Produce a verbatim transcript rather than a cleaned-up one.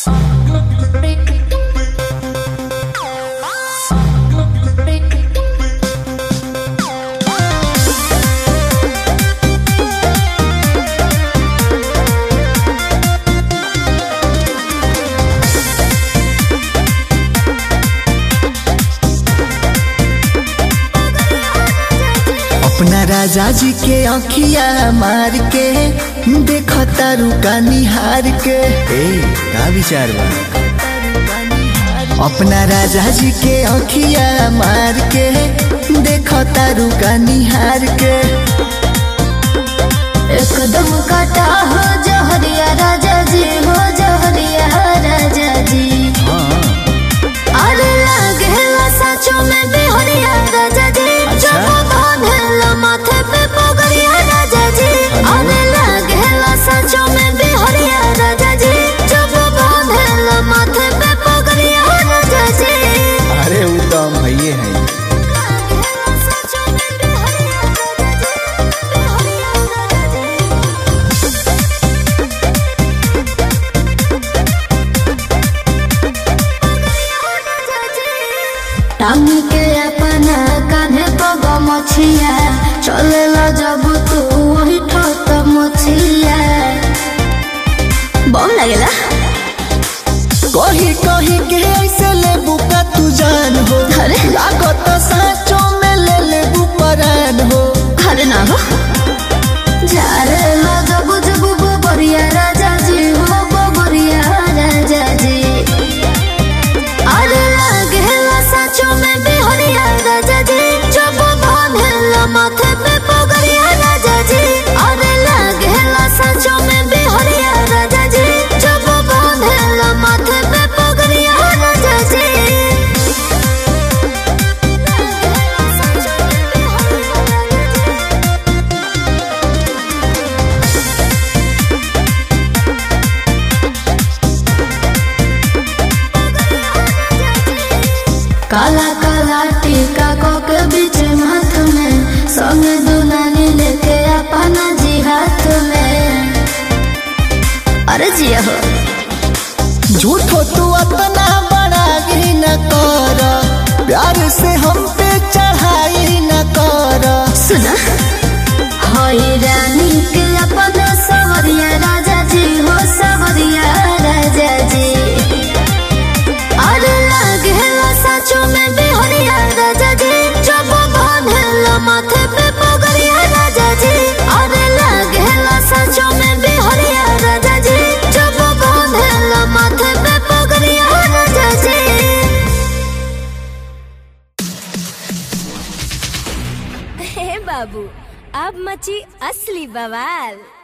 अपना राजा जी के आँखिया मार के देखो तारू का निहार के ए का विचार बा। अपना राजा जी के आँखिया मार के देखो तारू का निहार के एकदम काटा हो जहरिया राजा जी हो जहरिया राजा जी। अरे लागेला सचो में बिहरिया राजा जी। माथे पे पगड़िया राजा जी। अरे लागेला सचो में बिहरिया राजा जी। जब बांधेला माथे पे पगड़िया राजा जी। अरे वो तो हम भैये हैं। टांग के अपना कान्हे पग मछिया चलेला जब तू वही ठोक मछिया बम लगेला। कही कही के ऐसे ले बुका तू जान हो। अरे लागत साचो में ले ले परान हो। अरे ना हो जारे ला जब जब बबरिया राजा जी हो बबरिया राजा जी। अरे लागेला सचो में बिहरिया राजा जी। जब बांधेला माथे पे पगड़िया राजा जी। अरे लागेला सचो में बिहरिया राजा जी। जब बांधेला माथे पे पगड़िया राजा जी। काला काला टीका को के बीच हाथ में संग दुनानी लेके अपना जी हाथ में। अरे जिया हो झूठो तू अपना बड़ा ही न कर। प्यार से हम पे चढ़ाई न कर। सुना होई रानी के अपना सवरिया राजा जी हो सवरिया राजा जी। अरे लागेला सचो में बिहरिया राजा जी। जब बांधेला माथे पे पगड़िया राजा जी। अरे लागेला सचो में बिहरिया राजा जी। जब बांधेला माथे पे पगड़िया राजा जी। हे बाबू अब मची असली बवाल।